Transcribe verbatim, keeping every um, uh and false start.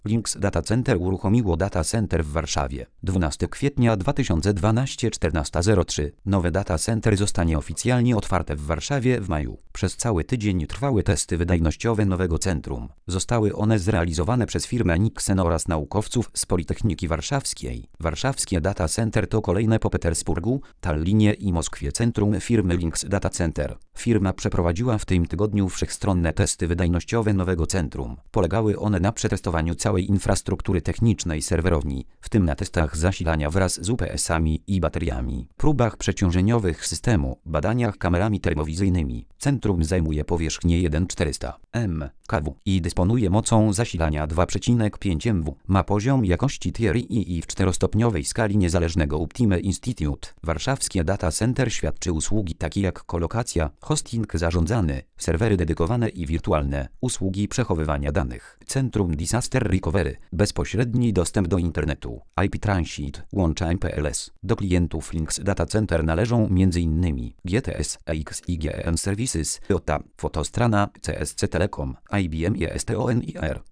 Links Data Center uruchomiło Data Center w Warszawie. dwunastego kwietnia dwa tysiące dwunastego, czternasta zero trzy. Nowe Data Center zostanie oficjalnie otwarte w Warszawie w maju. Przez cały tydzień trwały testy wydajnościowe nowego centrum. Zostały one zrealizowane przez firmę Nixen oraz naukowców z Politechniki Warszawskiej. Warszawskie Data Center to kolejne po Petersburgu, Tallinie i Moskwie centrum firmy Links Data Center. Firma przeprowadziła w tym tygodniu wszechstronne testy wydajnościowe nowego centrum. Polegały one na przetestowaniu całej infrastruktury technicznej serwerowni, w tym na testach zasilania wraz z U P S-ami i bateriami, próbach przeciążeniowych systemu, badaniach kamerami termowizyjnymi. Centrum zajmuje powierzchnię tysiąc czterysta metrów kwadratowych i dysponuje mocą zasilania dwa przecinek pięć megawatów. Ma poziom jakości Tier I i w czterostopniowej skali niezależnego Optime Institute. Warszawskie Data Center świadczy usługi takie jak kolokacja, hosting zarządzany, serwery dedykowane i wirtualne, usługi przechowywania danych, Centrum Disaster Recovery, bezpośredni dostęp do internetu, I P Transit, łącza M P L S. Do klientów Links Data Center należą m.in. G T S, A X I G N Services, Toyota, Fotostrana, C S C Telecom, I B M i S T O N I R.